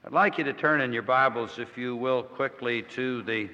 I'd like you to turn in your Bibles, if you will, quickly to the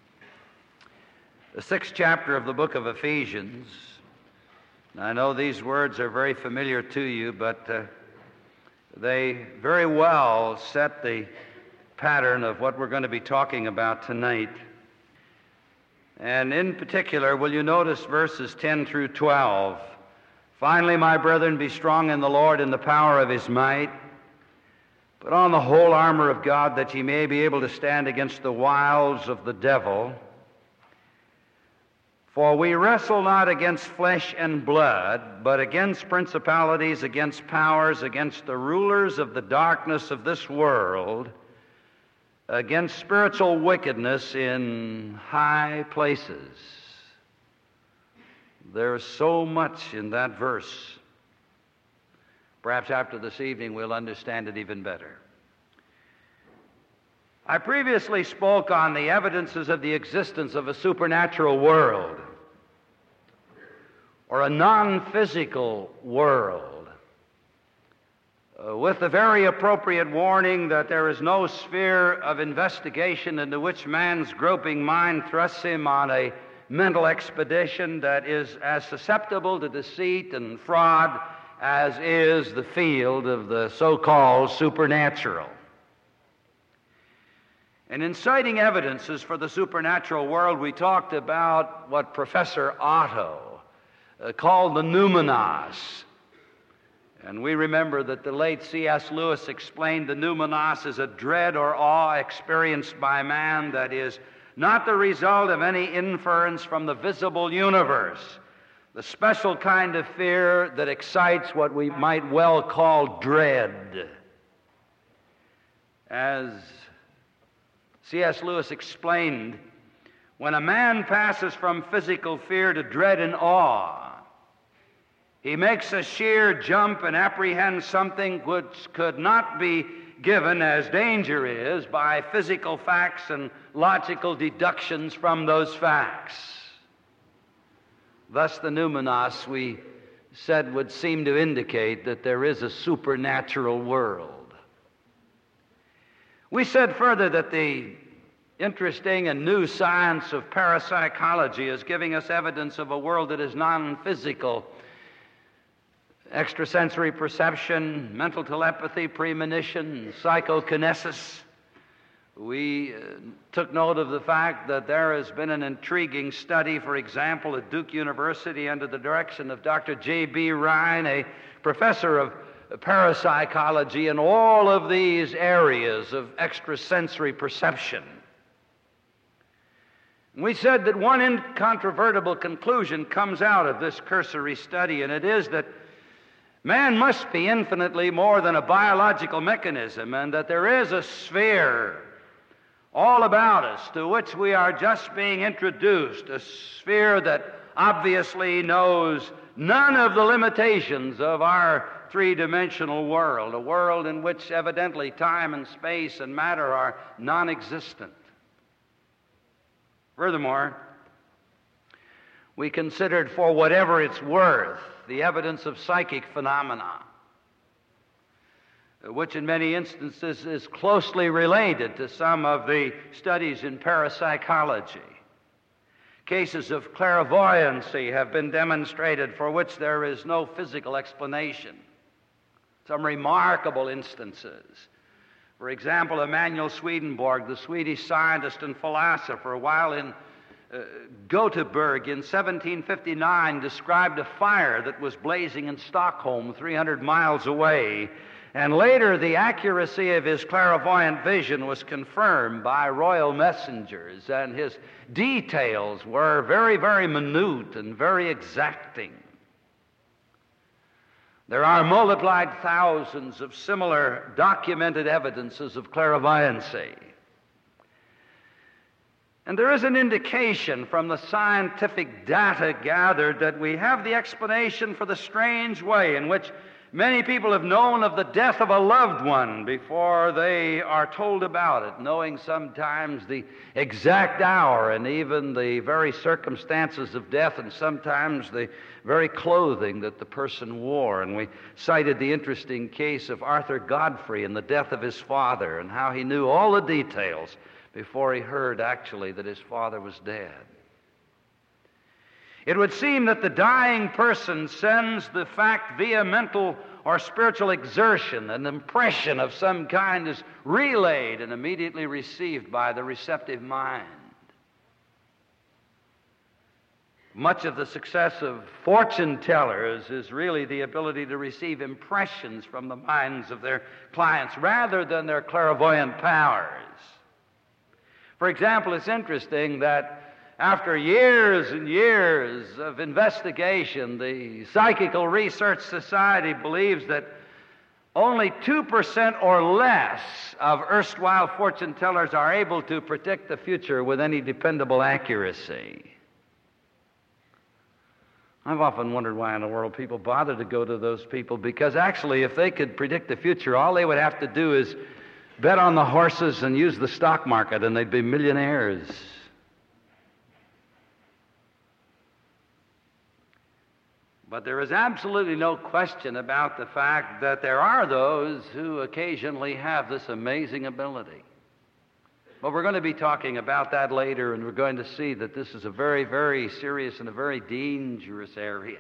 6th chapter of the book of Ephesians. Now, I know these words are very familiar to you, but they very well set the pattern of what we're going to be talking about tonight. And in particular, will you notice verses 10 through 12? Finally, my brethren, be strong in the Lord and the power of his might. Put on the whole armor of God, that ye may be able to stand against the wiles of the devil. For we wrestle not against flesh and blood, but against principalities, against powers, against the rulers of the darkness of this world, against spiritual wickedness in high places. There's so much in that verse. Perhaps after this evening we'll understand it even better. I previously spoke on the evidences of the existence of a supernatural world, or a non-physical world, with the very appropriate warning that there is no sphere of investigation into which man's groping mind thrusts him on a mental expedition that is as susceptible to deceit and fraud as is the field of the so-called supernatural. And in citing evidences for the supernatural world, we talked about what Professor Otto called the numenos. And we remember that the late C.S. Lewis explained the numenos as a dread or awe experienced by man that is not the result of any inference from the visible universe, the special kind of fear that excites what we might well call dread. As C.S. Lewis explained, when a man passes from physical fear to dread and awe, he makes a sheer jump and apprehends something which could not be given as danger is by physical facts and logical deductions from those facts. Thus, the numenos, we said, would seem to indicate that there is a supernatural world. We said further that the interesting and new science of parapsychology is giving us evidence of a world that is non-physical. Extrasensory perception, mental telepathy, premonition, psychokinesis. We took note of the fact that there has been an intriguing study, for example, at Duke University under the direction of Dr. J.B. Ryan, a professor of parapsychology, in all of these areas of extrasensory perception. We said that one incontrovertible conclusion comes out of this cursory study, and it is that man must be infinitely more than a biological mechanism, and that there is a sphere all about us to which we are just being introduced, a sphere that obviously knows none of the limitations of our three-dimensional world, a world in which evidently time and space and matter are non-existent. Furthermore, we considered, for whatever it's worth, the evidence of psychic phenomena, which in many instances is closely related to some of the studies in parapsychology. Cases of clairvoyancy have been demonstrated for which there is no physical explanation. Some remarkable instances. For example, Emanuel Swedenborg, the Swedish scientist and philosopher, while in Gothenburg in 1759, described a fire that was blazing in Stockholm 300 miles away. And later, the accuracy of his clairvoyant vision was confirmed by royal messengers, and his details were very, very minute and very exacting. There are multiplied thousands of similar documented evidences of clairvoyancy. And there is an indication from the scientific data gathered that we have the explanation for the strange way in which Many people have known of the death of a loved one before they are told about it, knowing sometimes the exact hour and even the very circumstances of death, and sometimes the very clothing that the person wore. And we cited the interesting case of Arthur Godfrey and the death of his father, and how he knew all the details before he heard actually that his father was dead. It would seem that the dying person sends the fact via mental or spiritual exertion. An impression of some kind is relayed and immediately received by the receptive mind. Much of the success of fortune tellers is really the ability to receive impressions from the minds of their clients rather than their clairvoyant powers. For example, it's interesting that after years and years of investigation, the Psychical Research Society believes that only 2% or less of erstwhile fortune tellers are able to predict the future with any dependable accuracy. I've often wondered why in the world people bother to go to those people, because actually if they could predict the future, all they would have to do is bet on the horses and use the stock market, and they'd be millionaires. But there is absolutely no question about the fact that there are those who occasionally have this amazing ability. But we're going to be talking about that later, and we're going to see that this is a very, very serious and a very dangerous area.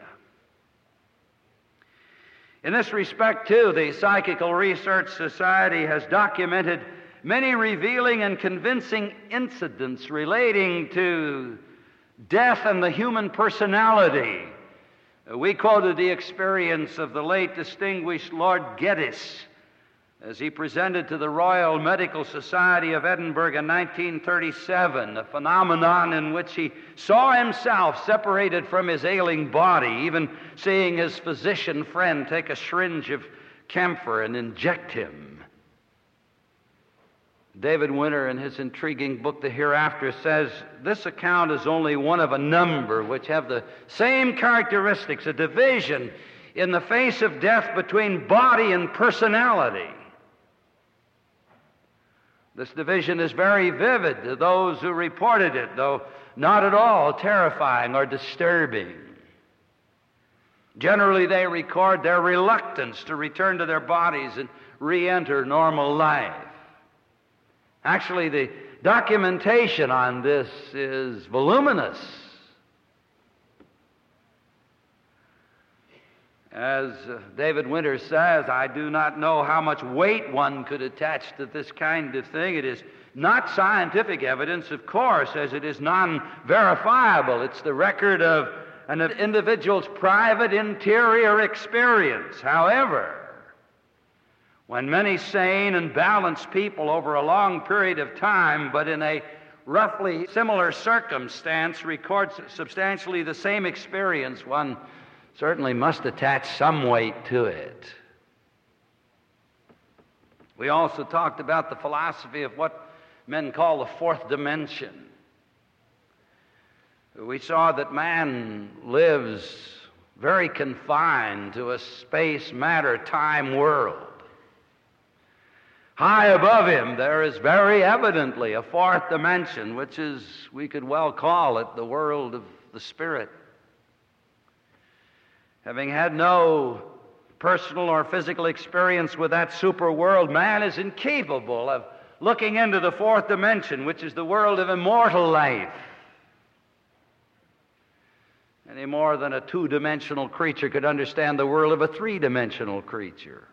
In this respect, too, the Psychical Research Society has documented many revealing and convincing incidents relating to death and the human personality. We quoted the experience of the late distinguished Lord Geddes as he presented to the Royal Medical Society of Edinburgh in 1937, a phenomenon in which he saw himself separated from his ailing body, even seeing his physician friend take a syringe of camphor and inject him. David Winter, in his intriguing book, The Hereafter, says this account is only one of a number which have the same characteristics, a division in the face of death between body and personality. This division is very vivid to those who reported it, though not at all terrifying or disturbing. Generally, they record their reluctance to return to their bodies and re-enter normal life. Actually, the documentation on this is voluminous. As David Winter says, I do not know how much weight one could attach to this kind of thing. It is not scientific evidence, of course, as it is non-verifiable. It's the record of an individual's private interior experience. However, when many sane and balanced people over a long period of time, but in a roughly similar circumstance, record substantially the same experience, one certainly must attach some weight to it. We also talked about the philosophy of what men call the fourth dimension. We saw that man lives very confined to a space, matter, time world. High above him, there is very evidently a fourth dimension, which is, we could well call it, the world of the spirit. Having had no personal or physical experience with that super world, man is incapable of looking into the fourth dimension, which is the world of immortal life, any more than a two-dimensional creature could understand the world of a three-dimensional creature.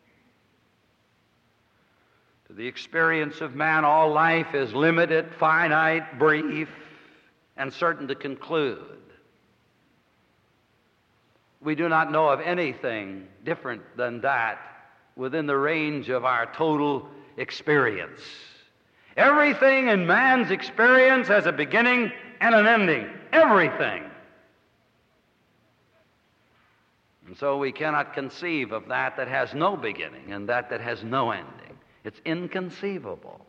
To the experience of man, all life is limited, finite, brief, and certain to conclude. We do not know of anything different than that within the range of our total experience. Everything in man's experience has a beginning and an ending. Everything. And so we cannot conceive of that has no beginning and that has no ending. It's inconceivable.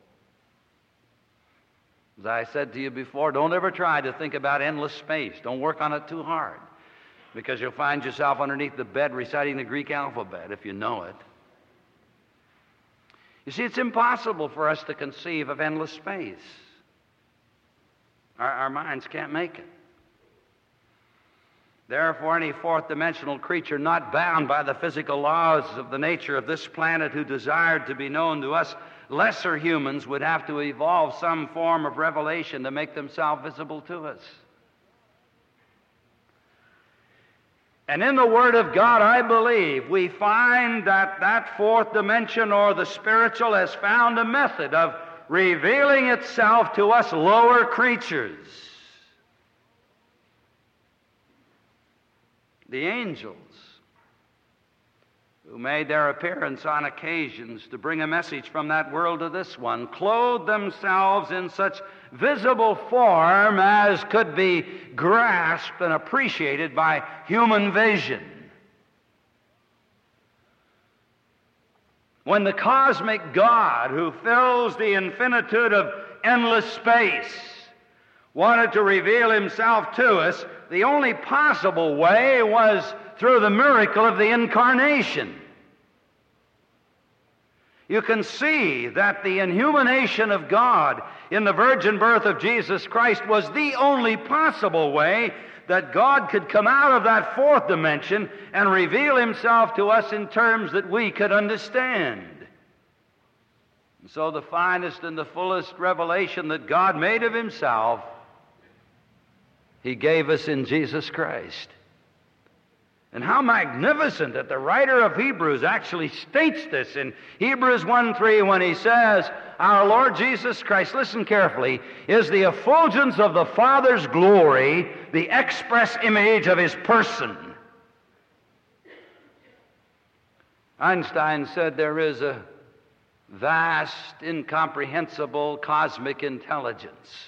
As I said to you before, don't ever try to think about endless space. Don't work on it too hard. because you'll find yourself underneath the bed reciting the Greek alphabet if you know it. You see, it's impossible for us to conceive of endless space. Our minds can't make it. Therefore, any fourth-dimensional creature not bound by the physical laws of the nature of this planet who desired to be known to us lesser humans would have to evolve some form of revelation to make themselves visible to us. And in the Word of God, I believe, we find that fourth dimension or the spiritual has found a method of revealing itself to us lower creatures. The angels, who made their appearance on occasions to bring a message from that world to this one, clothed themselves in such visible form as could be grasped and appreciated by human vision. When the cosmic God, who fills the infinitude of endless space, wanted to reveal himself to us, the only possible way was through the miracle of the incarnation. You can see that the inhumanation of God in the virgin birth of Jesus Christ was the only possible way that God could come out of that fourth dimension and reveal himself to us in terms that we could understand. And so the finest and the fullest revelation that God made of himself, he gave us in Jesus Christ. And how magnificent that the writer of Hebrews actually states this in Hebrews 1:3 when he says, our Lord Jesus Christ, listen carefully, is the effulgence of the Father's glory, the express image of his person. Einstein said there is a vast, incomprehensible cosmic intelligence.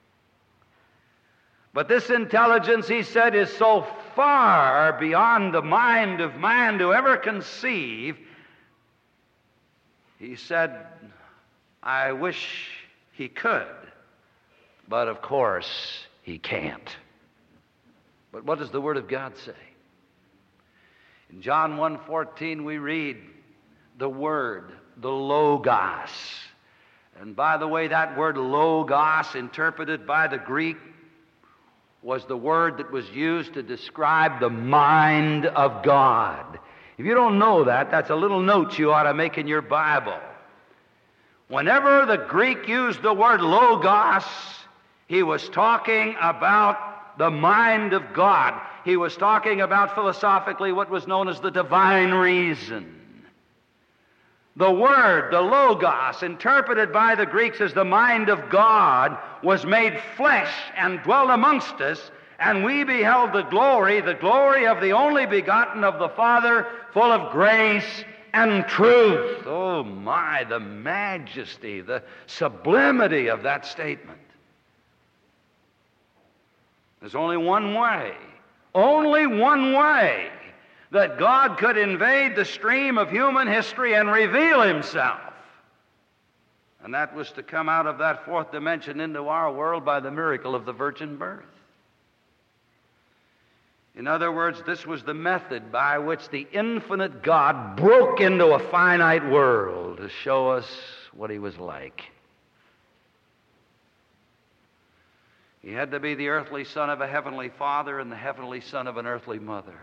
But this intelligence, he said, is so far beyond the mind of man to ever conceive. He said, I wish he could, but of course he can't. But what does the Word of God say? In John 1:14 we read the Word, the Logos. And by the way, that word Logos, interpreted by the Greek, was the word that was used to describe the mind of God. If you don't know that, that's a little note you ought to make in your Bible. Whenever the Greek used the word Logos, he was talking about the mind of God. He was talking about philosophically what was known as the divine reason. The Word, the Logos, interpreted by the Greeks as the mind of God, was made flesh and dwelt amongst us, and we beheld the glory of the only begotten of the Father, full of grace and truth. Oh my, the majesty, the sublimity of that statement. There's only one way that God could invade the stream of human history and reveal himself. And that was to come out of that fourth dimension into our world by the miracle of the virgin birth. In other words, this was the method by which the infinite God broke into a finite world to show us what he was like. He had to be the earthly son of a heavenly father and the heavenly son of an earthly mother.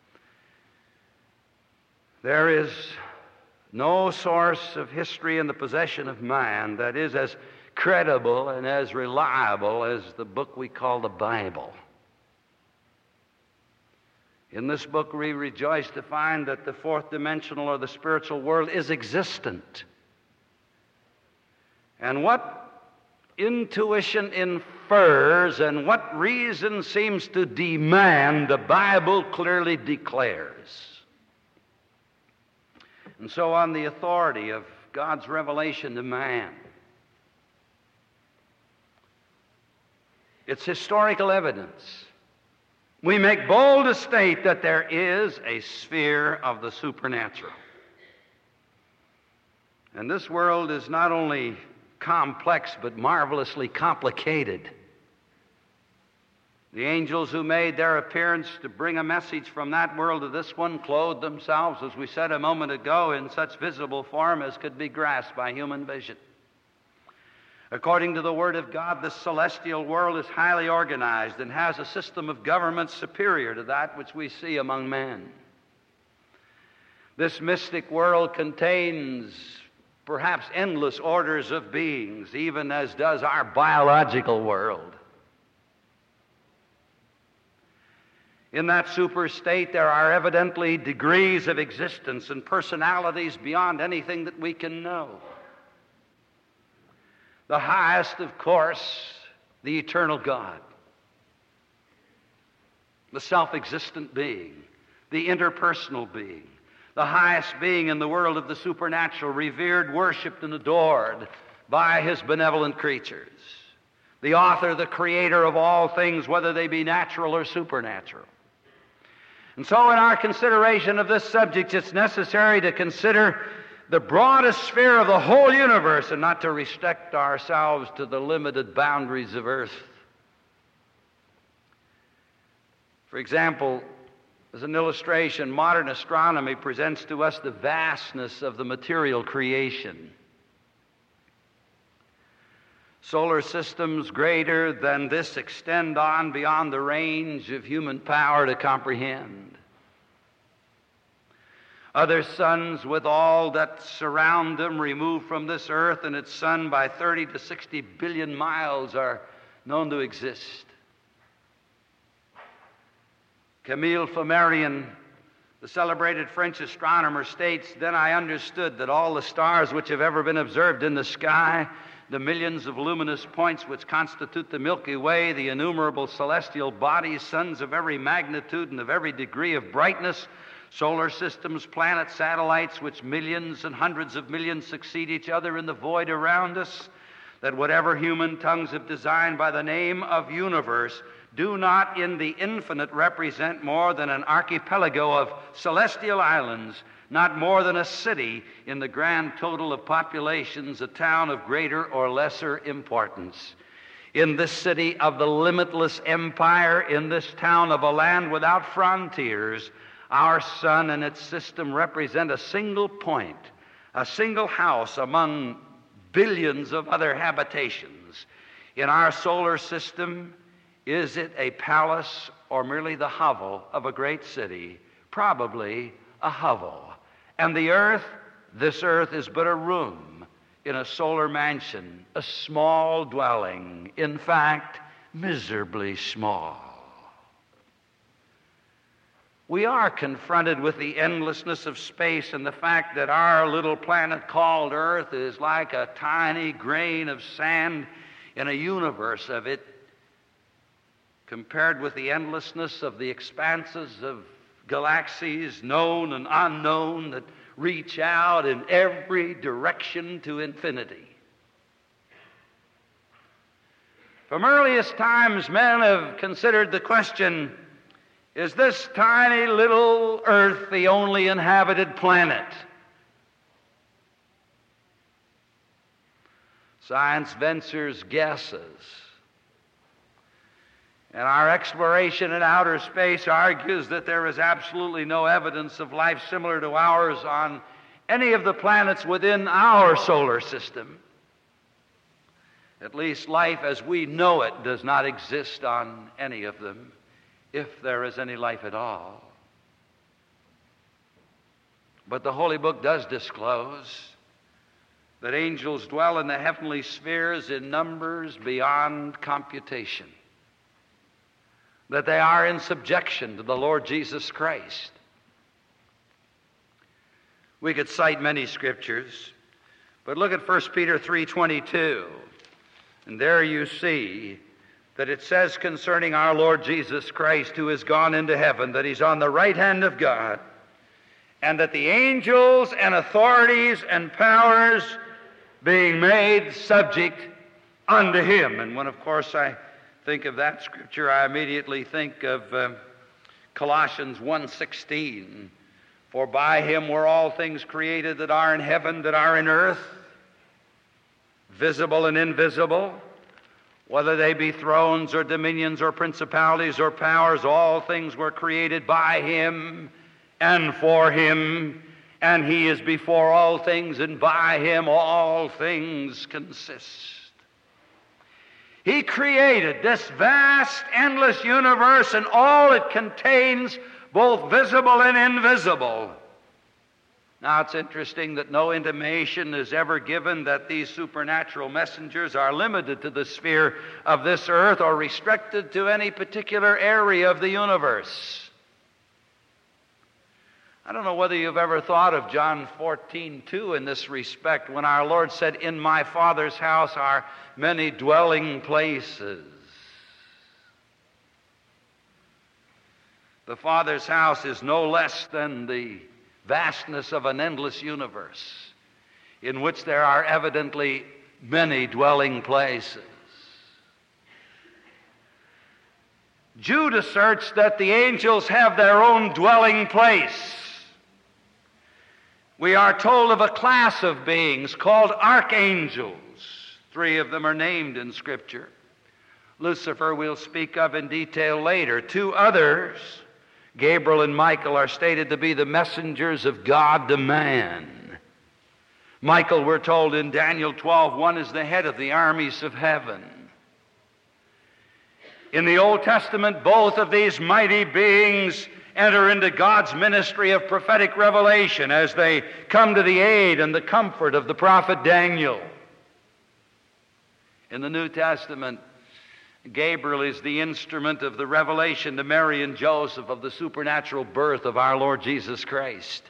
There is no source of history in the possession of man that is as credible and as reliable as the book we call the Bible. In this book, we rejoice to find that the fourth dimensional or the spiritual world is existent. And what intuition infers and what reason seems to demand, the Bible clearly declares. And so on the authority of God's revelation to man, it's historical evidence. We make bold to state that there is a sphere of the supernatural. And this world is not only complex but marvelously complicated. The angels who made their appearance to bring a message from that world to this one clothed themselves, as we said a moment ago, in such visible form as could be grasped by human vision. According to the Word of God, this celestial world is highly organized and has a system of government superior to that which we see among men. This mystic world contains perhaps endless orders of beings, even as does our biological world. In that super state, there are evidently degrees of existence and personalities beyond anything that we can know. The highest, of course, the eternal God, the self-existent being, the interpersonal being, the highest being in the world of the supernatural, revered, worshiped, and adored by his benevolent creatures. The author, the creator of all things, whether they be natural or supernatural. And so in our consideration of this subject, it's necessary to consider the broadest sphere of the whole universe and not to restrict ourselves to the limited boundaries of earth. For example, as an illustration, modern astronomy presents to us the vastness of the material creation. Solar systems greater than this extend on beyond the range of human power to comprehend. Other suns, with all that surround them, removed from this earth and its sun by 30 to 60 billion miles, are known to exist. Camille Flammarion, the celebrated French astronomer, states, "Then I understood that all the stars which have ever been observed in the sky, the millions of luminous points which constitute the Milky Way, the innumerable celestial bodies, suns of every magnitude and of every degree of brightness, solar systems, planets, satellites, which millions and hundreds of millions succeed each other in the void around us, that whatever human tongues have designed by the name of universe do not in the infinite represent more than an archipelago of celestial islands, not more than a city in the grand total of populations, a town of greater or lesser importance. In this city of the limitless empire, in this town of a land without frontiers, our sun and its system represent a single point, a single house among billions of other habitations. In our solar system, is it a palace or merely the hovel of a great city? Probably a hovel. And the earth, this earth is but a room in a solar mansion, a small dwelling, in fact, miserably small. We are confronted with the endlessness of space and the fact that our little planet called Earth is like a tiny grain of sand in a universe of it, compared with the endlessness of the expanses of galaxies, known and unknown, that reach out in every direction to infinity. From earliest times, men have considered the question, is this tiny little Earth the only inhabited planet? Science ventures guesses. And our exploration in outer space argues that there is absolutely no evidence of life similar to ours on any of the planets within our solar system. At least life as we know it does not exist on any of them, if there is any life at all. But the Holy Book does disclose that angels dwell in the heavenly spheres in numbers beyond computation, that they are in subjection to the Lord Jesus Christ. We could cite many scriptures, but look at 1 Peter 3:22, and there you see that it says concerning our Lord Jesus Christ, who has gone into heaven, that he's on the right hand of God, and that the angels and authorities and powers being made subject unto him. And when, of course, I think of that scripture, I immediately think of Colossians 1:16. For by him were all things created that are in heaven, that are in earth, visible and invisible, whether they be thrones or dominions or principalities or powers, all things were created by him and for him, and he is before all things, and by him all things consist. He created this vast, endless universe and all it contains, both visible and invisible. Now, it's interesting that no intimation is ever given that these supernatural messengers are limited to the sphere of this earth or restricted to any particular area of the universe. I don't know whether you've ever thought of John 14:2 in this respect, when our Lord said, "In my Father's house are many dwelling places." The Father's house is no less than the vastness of an endless universe in which there are evidently many dwelling places. Jude asserts that the angels have their own dwelling place. We are told of a class of beings called archangels. 3 of them are named in Scripture. Lucifer we'll speak of in detail later. 2 others, Gabriel and Michael, are stated to be the messengers of God to man. Michael, we're told in Daniel 12:1, is the head of the armies of heaven. In the Old Testament, both of these mighty beings enter into God's ministry of prophetic revelation as they come to the aid and the comfort of the prophet Daniel. In the New Testament, Gabriel is the instrument of the revelation to Mary and Joseph of the supernatural birth of our Lord Jesus Christ.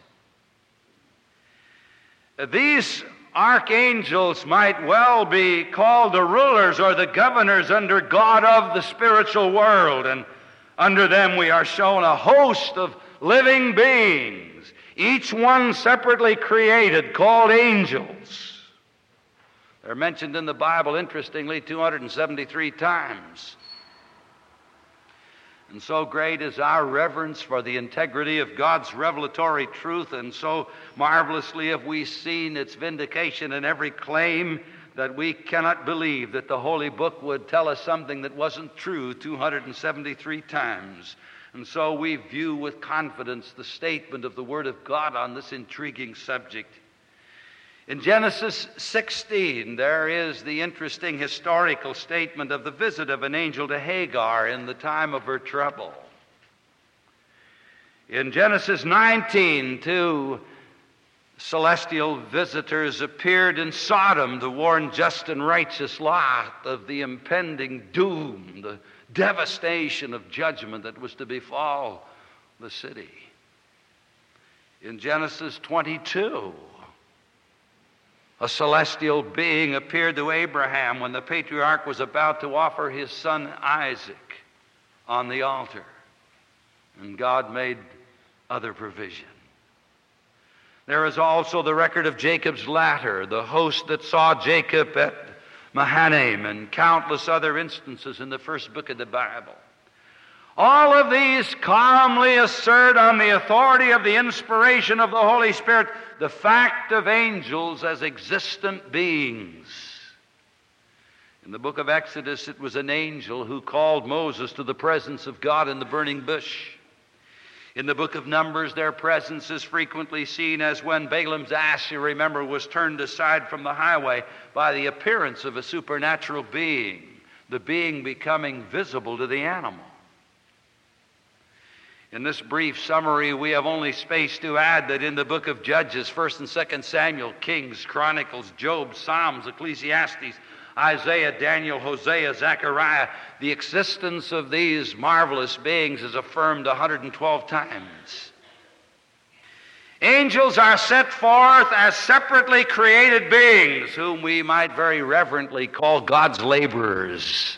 These archangels might well be called the rulers or the governors under God of the spiritual world, and under them we are shown a host of living beings, each one separately created, called angels. They're mentioned in the Bible, interestingly, 273 times. And so great is our reverence for the integrity of God's revelatory truth, and so marvelously have we seen its vindication in every claim, that we cannot believe that the Holy Book would tell us something that wasn't true 273 times. And so we view with confidence the statement of the Word of God on this intriguing subject. In Genesis 16, there is the interesting historical statement of the visit of an angel to Hagar in the time of her trouble. In Genesis 19, 2 celestial visitors appeared in Sodom to warn just and righteous Lot of the impending doom, the devastation of judgment that was to befall the city. In Genesis 22, a celestial being appeared to Abraham when the patriarch was about to offer his son Isaac on the altar. And God made other provision. There is also the record of Jacob's ladder, the host that saw Jacob at Mahanaim, and countless other instances in the first book of the Bible. All of these calmly assert on the authority of the inspiration of the Holy Spirit the fact of angels as existent beings. In the book of Exodus, it was an angel who called Moses to the presence of God in the burning bush. In the book of Numbers, their presence is frequently seen as when Balaam's ass, you remember, was turned aside from the highway by the appearance of a supernatural being, the being becoming visible to the animal. In this brief summary, we have only space to add that in the book of Judges, 1st and 2nd Samuel, Kings, Chronicles, Job, Psalms, Ecclesiastes, Isaiah, Daniel, Hosea, Zechariah, the existence of these marvelous beings is affirmed 112 times. Angels are set forth as separately created beings, whom we might very reverently call God's laborers.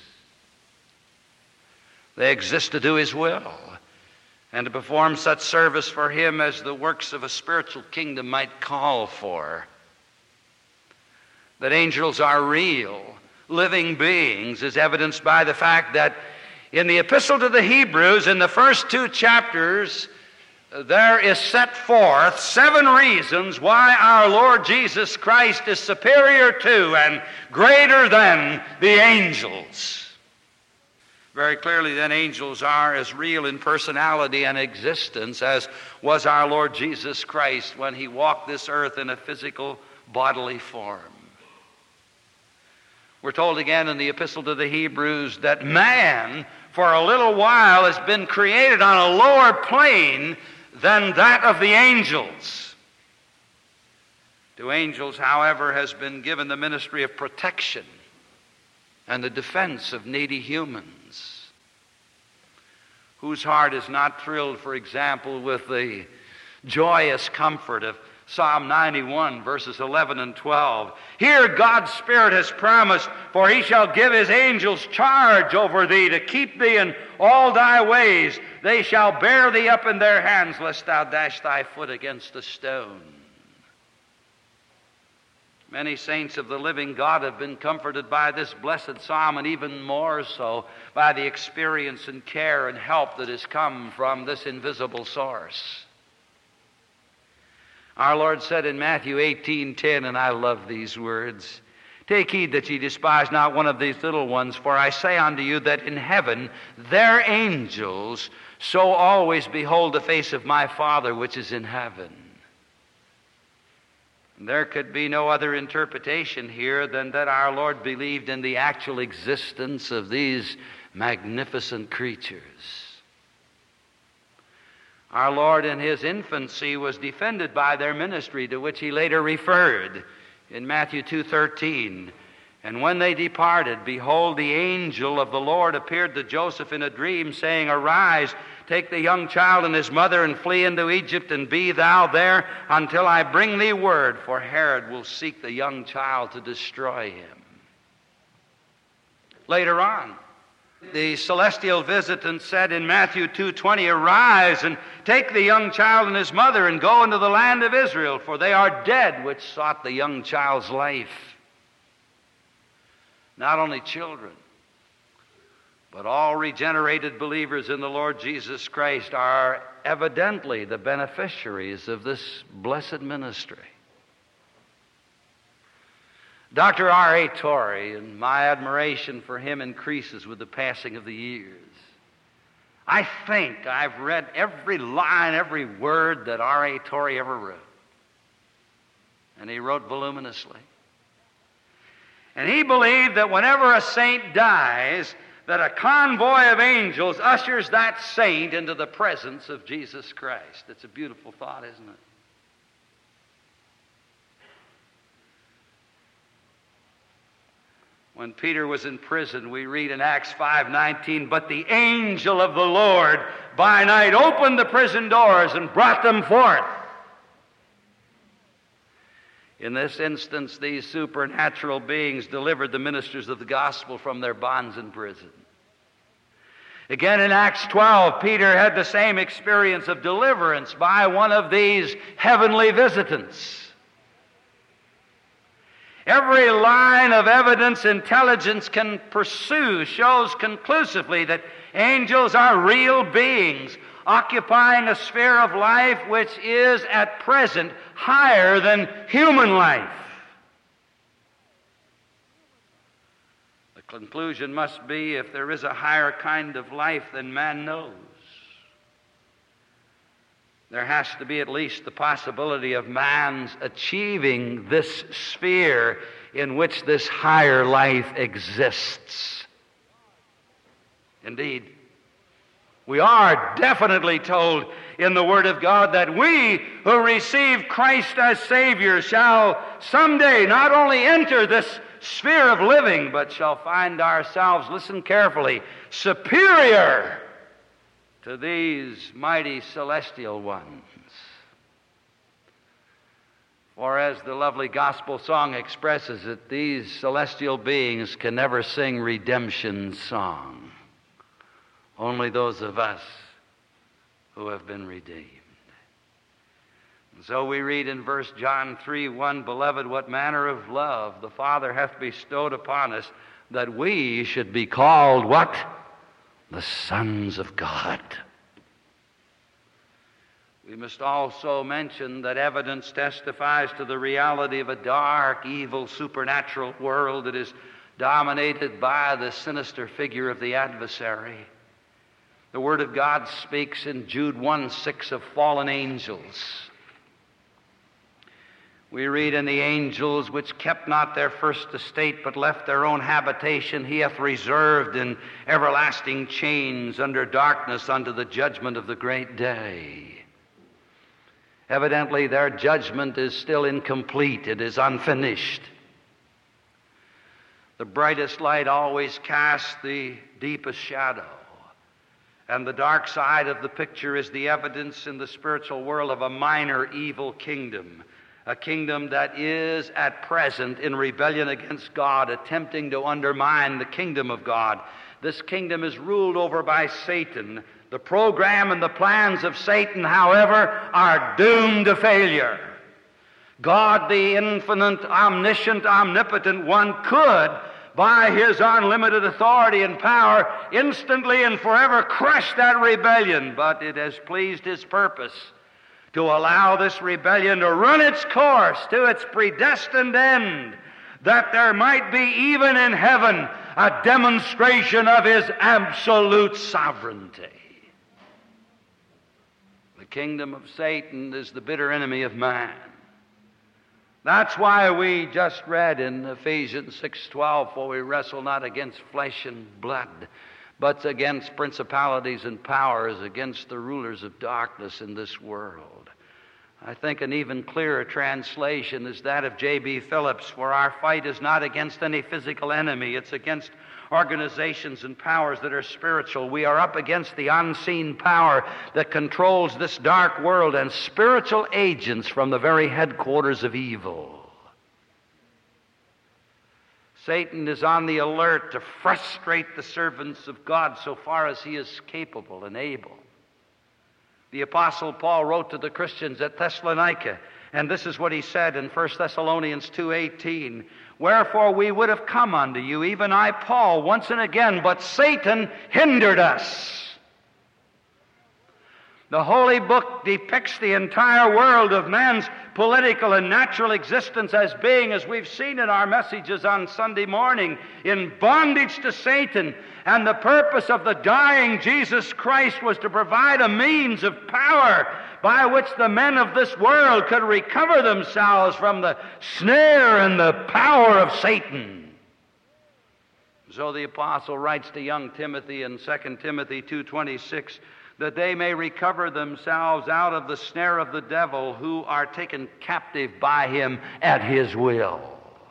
They exist to do His will and to perform such service for Him as the works of a spiritual kingdom might call for. That angels are real, living beings is evidenced by the fact that in the Epistle to the Hebrews, in the first 2 chapters, there is set forth 7 reasons why our Lord Jesus Christ is superior to and greater than the angels. Very clearly, then, angels are as real in personality and existence as was our Lord Jesus Christ when he walked this earth in a physical, bodily form. We're told again in the Epistle to the Hebrews that man, for a little while, has been created on a lower plane than that of the angels. To angels, however, has been given the ministry of protection and the defense of needy humans. Whose heart is not thrilled, for example, with the joyous comfort of Psalm 91, verses 11 and 12. Here God's Spirit has promised, for he shall give his angels charge over thee to keep thee in all thy ways. They shall bear thee up in their hands, lest thou dash thy foot against a stone. Many saints of the living God have been comforted by this blessed psalm, and even more so by the experience and care and help that has come from this invisible source. Our Lord said in Matthew 18:10, and I love these words, "Take heed that ye despise not one of these little ones, for I say unto you that in heaven their angels so always behold the face of my Father which is in heaven." There could be no other interpretation here than that our Lord believed in the actual existence of these magnificent creatures. Our Lord in his infancy was defended by their ministry, to which he later referred in Matthew 2:13. "And when they departed, behold, the angel of the Lord appeared to Joseph in a dream, saying, Arise, take the young child and his mother, and flee into Egypt, and be thou there until I bring thee word, for Herod will seek the young child to destroy him." Later on, the celestial visitant said in Matthew 2:20, "Arise, and take the young child and his mother, and go into the land of Israel, for they are dead which sought the young child's life." Not only children, but all regenerated believers in the Lord Jesus Christ are evidently the beneficiaries of this blessed ministry. Dr. R.A. Torrey, and my admiration for him increases with the passing of the years. I think I've read every line, every word that R.A. Torrey ever wrote. And he wrote voluminously. And he believed that whenever a saint dies, that a convoy of angels ushers that saint into the presence of Jesus Christ. It's a beautiful thought, isn't it? When Peter was in prison, we read in Acts 5:19, "But the angel of the Lord by night opened the prison doors and brought them forth." In this instance, these supernatural beings delivered the ministers of the gospel from their bonds in prison. Again, in Acts 12, Peter had the same experience of deliverance by one of these heavenly visitants. Every line of evidence intelligence can pursue shows conclusively that angels are real beings occupying a sphere of life which is at present higher than human life. The conclusion must be, if there is a higher kind of life than man knows, there has to be at least the possibility of man's achieving this sphere in which this higher life exists. Indeed, we are definitely told in the Word of God that we who receive Christ as Savior shall someday not only enter this sphere of living, but shall find ourselves, listen carefully, superior to these mighty celestial ones. For as the lovely gospel song expresses it, these celestial beings can never sing redemption's song. Only those of us who have been redeemed. And so we read in verse John 3:1, "Beloved, what manner of love the Father hath bestowed upon us, that we should be called" what? "The sons of God." We must also mention that evidence testifies to the reality of a dark, evil, supernatural world that is dominated by the sinister figure of the adversary. The Word of God speaks in Jude 1:6 of fallen angels. We read, "And the angels which kept not their first estate, but left their own habitation, he hath reserved in everlasting chains under darkness unto the judgment of the great day." Evidently, their judgment is still incomplete. It is unfinished. The brightest light always casts the deepest shadow. And the dark side of the picture is the evidence in the spiritual world of a minor evil kingdom. A kingdom that is at present in rebellion against God, attempting to undermine the kingdom of God. This kingdom is ruled over by Satan. The program and the plans of Satan, however, are doomed to failure. God, the infinite, omniscient, omnipotent one, could, by his unlimited authority and power, instantly and forever crush that rebellion, but it has pleased his purpose to allow this rebellion to run its course to its predestined end, that there might be even in heaven a demonstration of his absolute sovereignty. The kingdom of Satan is the bitter enemy of man. That's why we just read in Ephesians 6:12, "For we wrestle not against flesh and blood, but against principalities and powers, against the rulers of darkness in this world." I think an even clearer translation is that of J.B. Phillips, "For our fight is not against any physical enemy, it's against organizations and powers that are spiritual. We are up against the unseen power that controls this dark world and spiritual agents from the very headquarters of evil." Satan is on the alert to frustrate the servants of God so far as he is capable and able. The Apostle Paul wrote to the Christians at Thessalonica, and this is what he said in 1 Thessalonians 2:18, "Wherefore we would have come unto you, even I, Paul, once and again, but Satan hindered us." The Holy Book depicts the entire world of man's political and natural existence as being, as we've seen in our messages on Sunday morning, in bondage to Satan. And the purpose of the dying Jesus Christ was to provide a means of power by which the men of this world could recover themselves from the snare and the power of Satan. So the apostle writes to young Timothy in 2 Timothy 2:26, "that they may recover themselves out of the snare of the devil, who are taken captive by him at his will."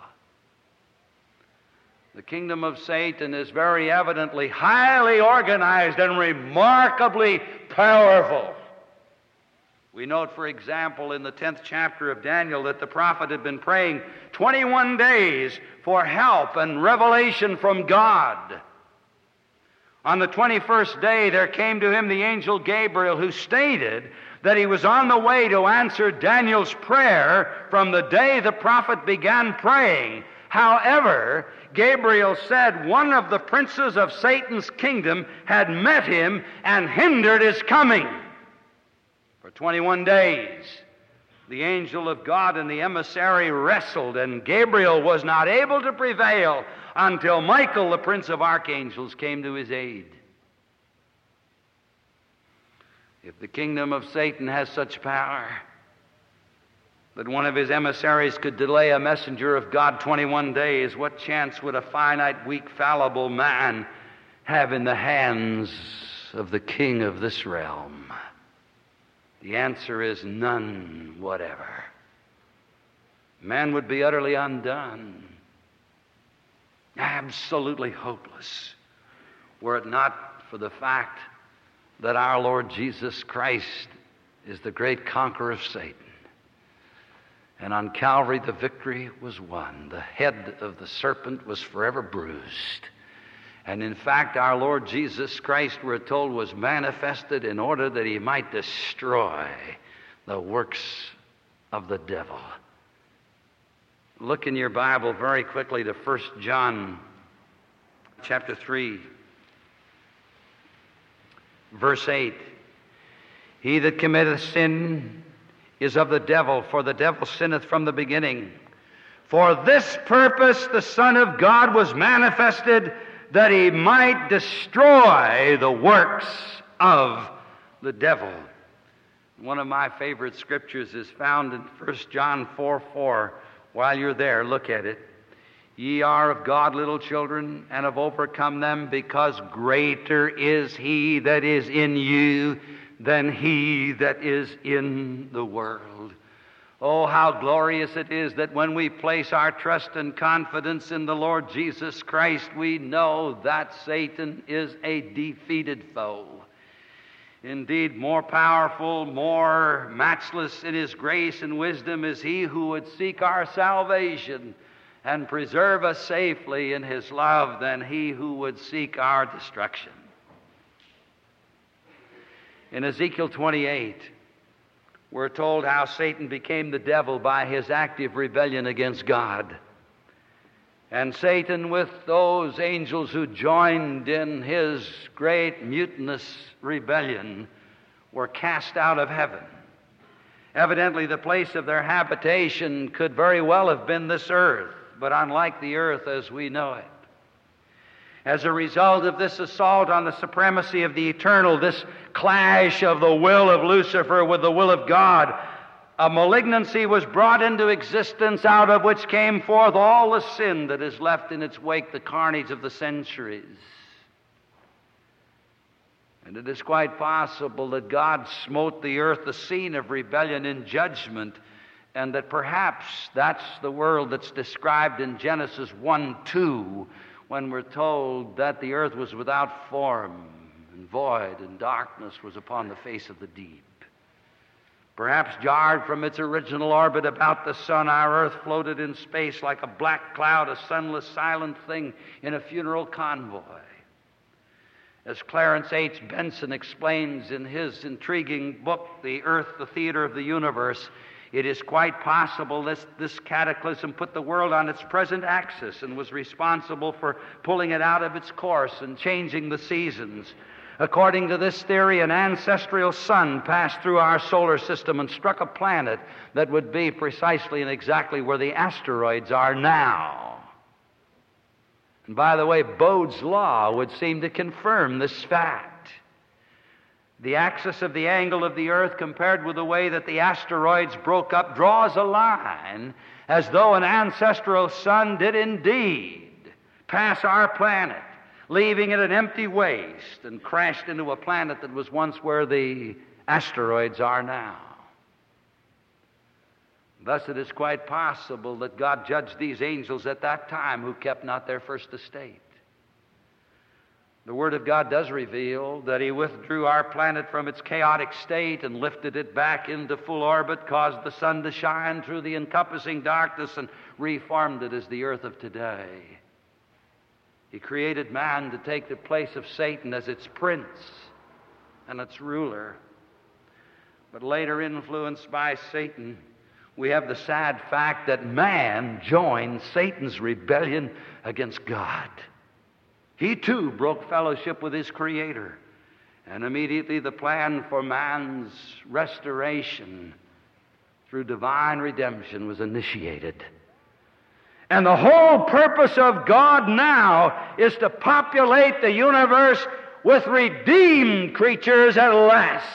The kingdom of Satan is very evidently highly organized and remarkably powerful. We note, for example, in the 10th chapter of Daniel that the prophet had been praying 21 days for help and revelation from God. On the 21st day, there came to him the angel Gabriel, who stated that he was on the way to answer Daniel's prayer from the day the prophet began praying. However, Gabriel said one of the princes of Satan's kingdom had met him and hindered his coming. For 21 days, the angel of God and the emissary wrestled, and Gabriel was not able to prevail until Michael, the prince of archangels, came to his aid. If the kingdom of Satan has such power that one of his emissaries could delay a messenger of God 21 days, what chance would a finite, weak, fallible man have in the hands of the king of this realm? The answer is none whatever. Man would be utterly undone, absolutely hopeless, were it not for the fact that our Lord Jesus Christ is the great conqueror of Satan. And on Calvary the victory was won. The head of the serpent was forever bruised. And in fact, our Lord Jesus Christ, we're told, was manifested in order that he might destroy the works of the devil. Look in your Bible very quickly to 1 John chapter 3, verse 8. He that committeth sin is of the devil, for the devil sinneth from the beginning. For this purpose the Son of God was manifested, that he might destroy the works of the devil. One of my favorite scriptures is found in 1 John 4:4. While you're there, look at it. Ye are of God, little children, and have overcome them, because greater is he that is in you than he that is in the world. Oh, how glorious it is that when we place our trust and confidence in the Lord Jesus Christ, we know that Satan is a defeated foe. Indeed, more powerful, more matchless in his grace and wisdom is he who would seek our salvation and preserve us safely in his love than he who would seek our destruction. In Ezekiel 28, we're told how Satan became the devil by his active rebellion against God. And Satan, with those angels who joined in his great mutinous rebellion, were cast out of heaven. Evidently, the place of their habitation could very well have been this earth, but unlike the earth as we know it. As a result of this assault on the supremacy of the eternal, this clash of the will of Lucifer with the will of God, a malignancy was brought into existence out of which came forth all the sin that has left in its wake the carnage of the centuries. And it is quite possible that God smote the earth, the scene of rebellion, in judgment, and that perhaps that's the world that's described in Genesis 1:2, when we're told that the earth was without form and void, and darkness was upon the face of the deep. Perhaps jarred from its original orbit about the sun, our earth floated in space like a black cloud, a sunless, silent thing in a funeral convoy. As Clarence H. Benson explains in his intriguing book, The Earth, the Theater of the Universe, it is quite possible this cataclysm put the world on its present axis and was responsible for pulling it out of its course and changing the seasons. According to this theory, an ancestral sun passed through our solar system and struck a planet that would be precisely and exactly where the asteroids are now. And by the way, Bode's law would seem to confirm this fact. The axis of the angle of the earth compared with the way that the asteroids broke up draws a line as though an ancestral sun did indeed pass our planet, leaving it an empty waste, and crashed into a planet that was once where the asteroids are now. Thus it is quite possible that God judged these angels at that time who kept not their first estate. The Word of God does reveal that He withdrew our planet from its chaotic state and lifted it back into full orbit, caused the sun to shine through the encompassing darkness, and reformed it as the earth of today. He created man to take the place of Satan as its prince and its ruler. But later, influenced by Satan, we have the sad fact that man joined Satan's rebellion against God. He too broke fellowship with his Creator, and immediately the plan for man's restoration through divine redemption was initiated. And the whole purpose of God now is to populate the universe with redeemed creatures at last.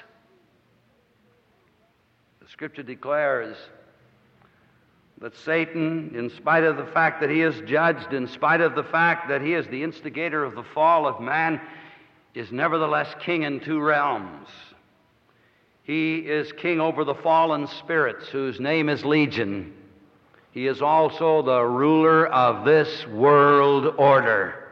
The Scripture declares that Satan, in spite of the fact that he is judged, in spite of the fact that he is the instigator of the fall of man, is nevertheless king in two realms. He is king over the fallen spirits, whose name is Legion. He is also the ruler of this world order.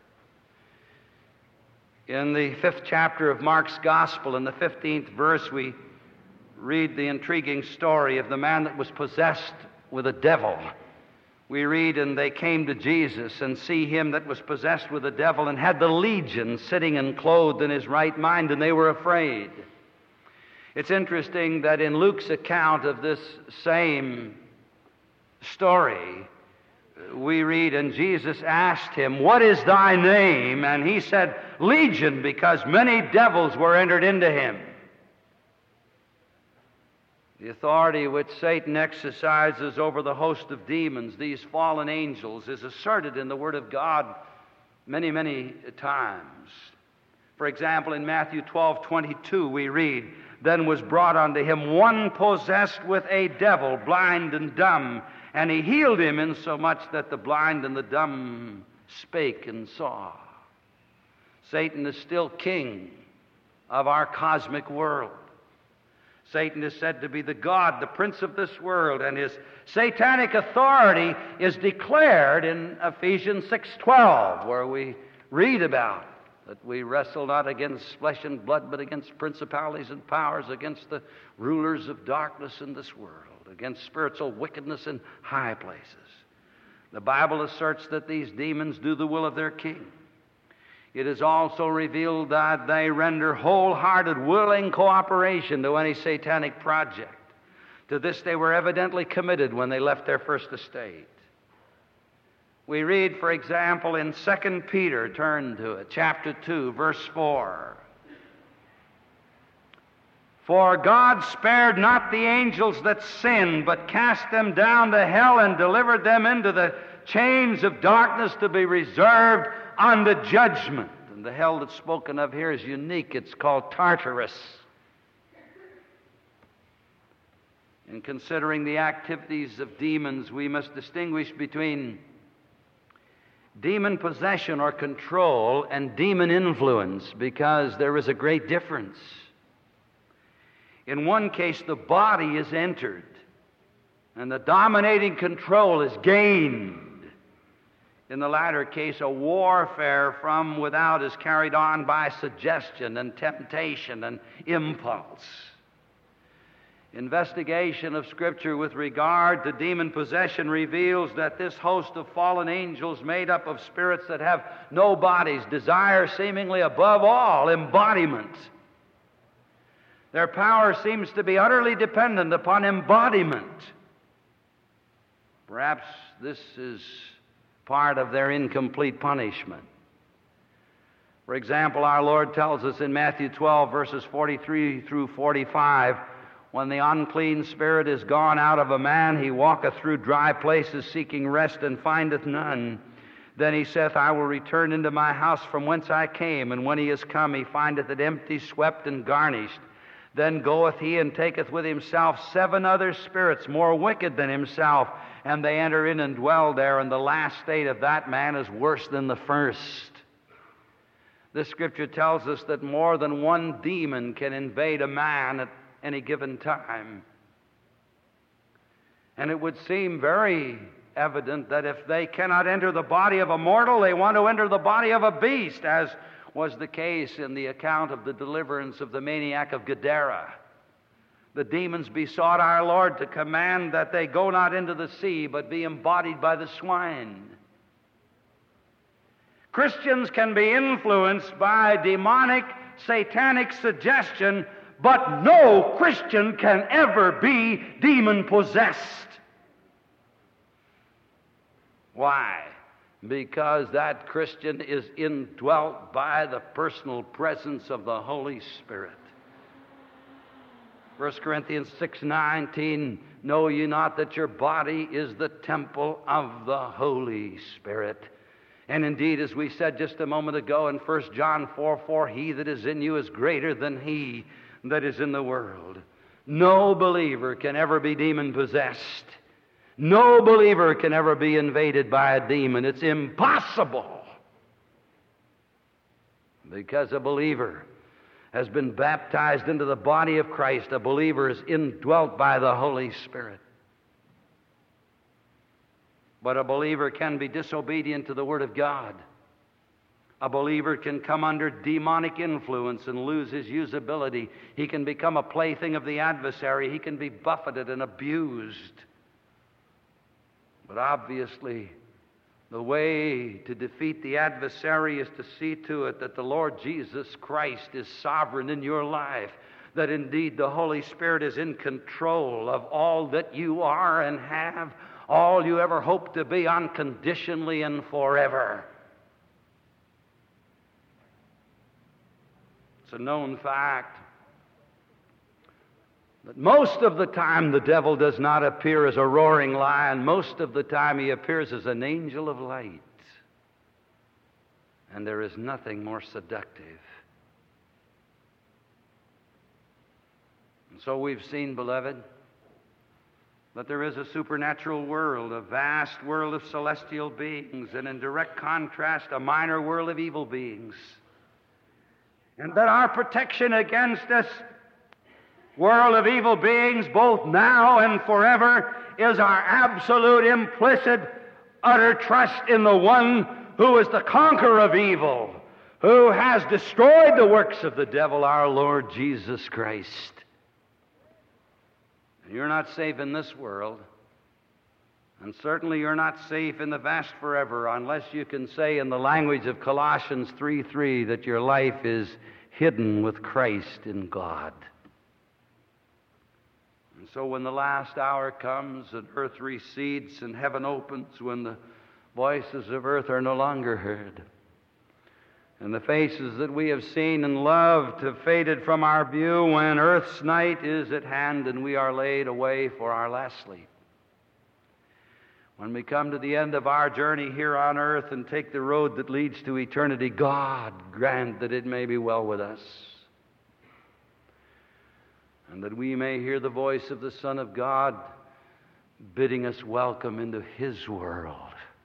In the 5th chapter of Mark's Gospel, in the 15th verse, we read the intriguing story of the man that was possessed with a devil. We read, and they came to Jesus and see him that was possessed with a devil and had the legion sitting and clothed in his right mind, and they were afraid. It's interesting that in Luke's account of this same story, we read, and Jesus asked him, "What is thy name?" And he said, "Legion," because many devils were entered into him. The authority which Satan exercises over the host of demons, these fallen angels, is asserted in the Word of God many, many times. For example, in Matthew 12:22 we read, "Then was brought unto him one possessed with a devil, blind and dumb, and he healed him insomuch that the blind and the dumb spake and saw." Satan is still king of our cosmic world. Satan is said to be the god, the prince of this world, and his satanic authority is declared in Ephesians 6:12, where we read about that we wrestle not against flesh and blood, but against principalities and powers, against the rulers of darkness in this world, against spiritual wickedness in high places. The Bible asserts that these demons do the will of their king. It is also revealed that they render wholehearted, willing cooperation to any satanic project. To this they were evidently committed when they left their first estate. We read, for example, in 2 Peter, turn to it, chapter 2, verse 4. "For God spared not the angels that sinned, but cast them down to hell and delivered them into the chains of darkness to be reserved unto judgment." And the hell that's spoken of here is unique. It's called Tartarus. In considering the activities of demons, we must distinguish between demon possession or control and demon influence, because there is a great difference. In one case, the body is entered, and the dominating control is gained. In the latter case, a warfare from without is carried on by suggestion and temptation and impulse. Investigation of Scripture with regard to demon possession reveals that this host of fallen angels, made up of spirits that have no bodies, desire seemingly above all embodiment. Their power seems to be utterly dependent upon embodiment. Perhaps this is part of their incomplete punishment. For example, our Lord tells us in Matthew 12, verses 43 through 45, "When the unclean spirit is gone out of a man, he walketh through dry places, seeking rest, and findeth none. Then he saith, I will return into my house from whence I came. And when he is come, he findeth it empty, swept, and garnished. Then goeth he and taketh with himself 7 other spirits more wicked than himself, and they enter in and dwell there, and the last state of that man is worse than the first." This Scripture tells us that more than one demon can invade a man at any given time. And it would seem very evident that if they cannot enter the body of a mortal, they want to enter the body of a beast, as was the case in the account of the deliverance of the maniac of Gadara. The demons besought our Lord to command that they go not into the sea, but be embodied by the swine. Christians can be influenced by demonic, satanic suggestion, but no Christian can ever be demon-possessed. Why? Because that Christian is indwelt by the personal presence of the Holy Spirit. 1 Corinthians 6:19, "Know ye not that your body is the temple of the Holy Spirit?" And indeed, as we said just a moment ago in 1 John 4:4, "He that is in you is greater than he that is in the world." No believer can ever be demon-possessed. No believer can ever be invaded by a demon. It's impossible. Because a believer has been baptized into the body of Christ. A believer is indwelt by the Holy Spirit. But a believer can be disobedient to the Word of God. A believer can come under demonic influence and lose his usability. He can become a plaything of the adversary. He can be buffeted and abused. But obviously, the way to defeat the adversary is to see to it that the Lord Jesus Christ is sovereign in your life, that indeed the Holy Spirit is in control of all that you are and have, all you ever hope to be, unconditionally and forever. It's a known fact But most of the time the devil does not appear as a roaring lion. Most of the time he appears as an angel of light. And there is nothing more seductive. And so we've seen, beloved, that there is a supernatural world, a vast world of celestial beings, and in direct contrast, a minor world of evil beings. And that our protection against this world of evil beings, both now and forever, is our absolute, implicit, utter trust in the one who is the conqueror of evil, who has destroyed the works of the devil, our Lord Jesus Christ. You're not safe in this world, and certainly you're not safe in the vast forever unless you can say in the language of Colossians 3:3 that your life is hidden with Christ in God. And so when the last hour comes and earth recedes and heaven opens, when the voices of earth are no longer heard, and the faces that we have seen and loved have faded from our view, when earth's night is at hand and we are laid away for our last sleep, when we come to the end of our journey here on earth and take the road that leads to eternity, God grant that it may be well with us, and that we may hear the voice of the Son of God bidding us welcome into His world.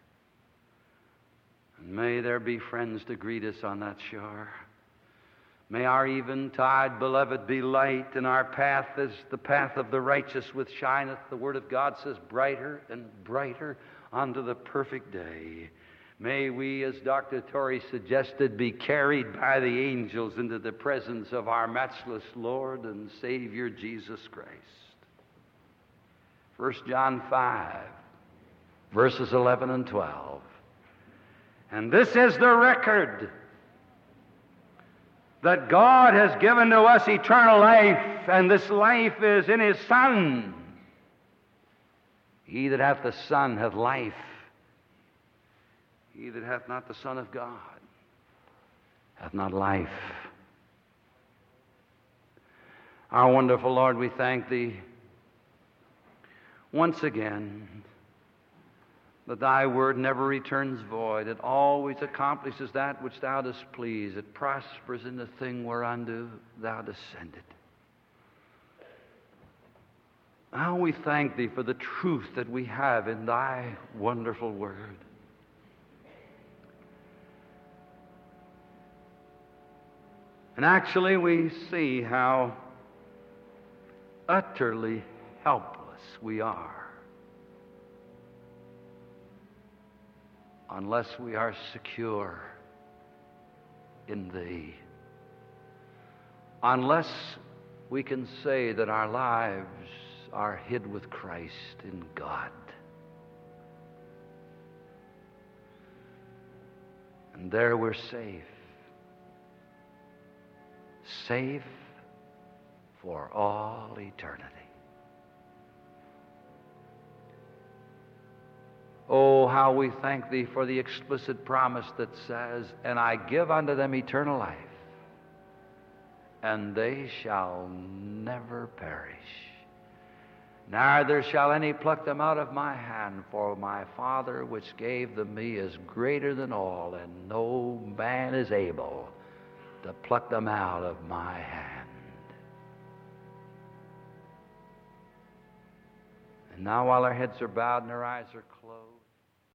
And may there be friends to greet us on that shore. May our eventide, beloved, be light, and our path is the path of the righteous, which shineth, the Word of God says, brighter and brighter unto the perfect day. May we, as Dr. Torrey suggested, be carried by the angels into the presence of our matchless Lord and Savior, Jesus Christ. 1 John 5, verses 11 and 12. And this is the record, that God has given to us eternal life, and this life is in His Son. He that hath the Son hath life. He that hath not the Son of God hath not life. Our wonderful Lord, we thank Thee once again that Thy word never returns void. It always accomplishes that which Thou dost please. It prospers in the thing whereunto Thou dost send it. Now we thank Thee for the truth that we have in Thy wonderful word. And actually we see how utterly helpless we are unless we are secure in Thee. Unless we can say that our lives are hid with Christ in God. And there we're safe. Safe for all eternity. Oh, how we thank Thee for the explicit promise that says, and I give unto them eternal life, and they shall never perish. Neither shall any pluck them out of my hand, for my Father which gave them me is greater than all, and no man is able to pluck them out of my hand. And now while our heads are bowed and our eyes are closed,